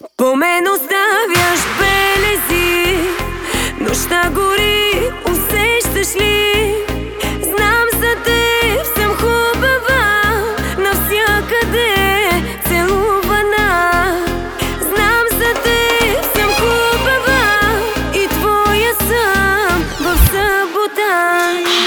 По мен оставяш белези, нощта гори, усещаш ли? Знам за теб съм хубава, навсякъде целувана. Знам за теб съм хубава и твоя съм в събота.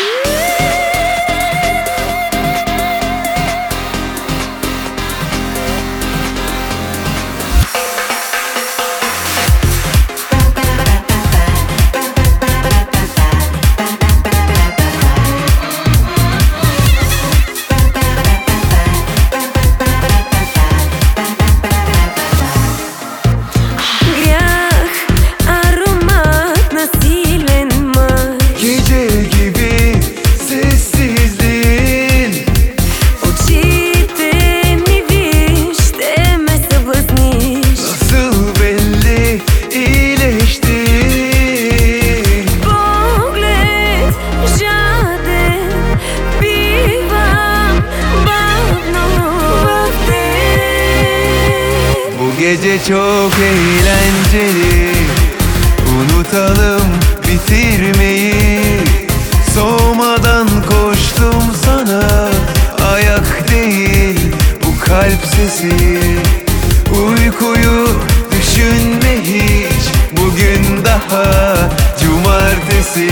Gece çok eğlenceli, unutalım bitirmeyi. Soğumadan koştum sana, ayak değil bu kalp sesi. Uykuyu düşünme hiç, bugün daha cumartesi.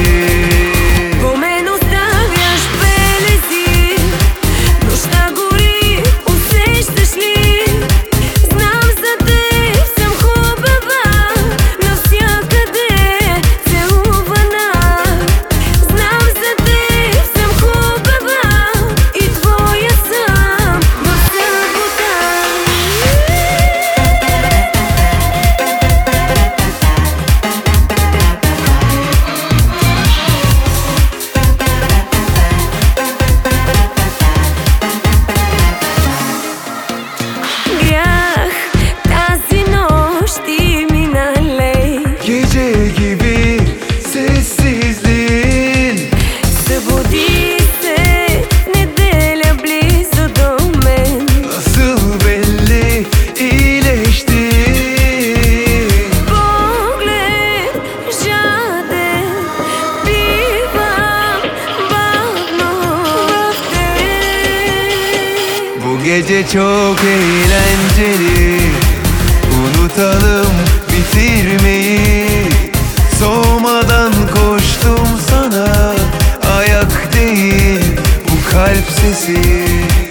Gece çok eğlenceli, unutalım bitirmeyi. Soğumadan koştum sana, ayak değil bu kalp sesi.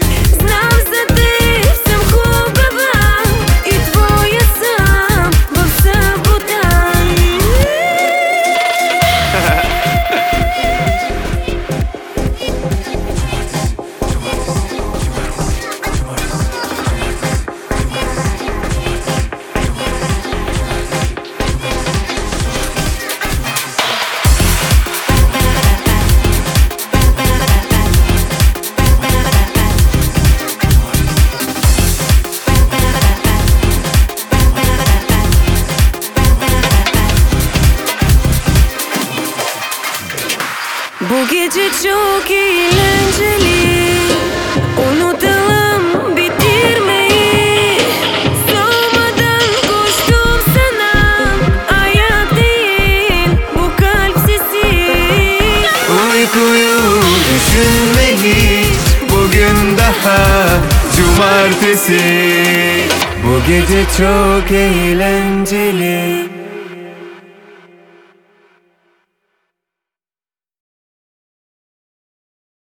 Bu gece çok eğlenceli, unutalım bitirmeyi. Soğumadan koştum sana, ayak değil bu kalp sesi. Uykuyu düşünme hiç, bugün daha cumartesi. Bu gece çok eğlenceli.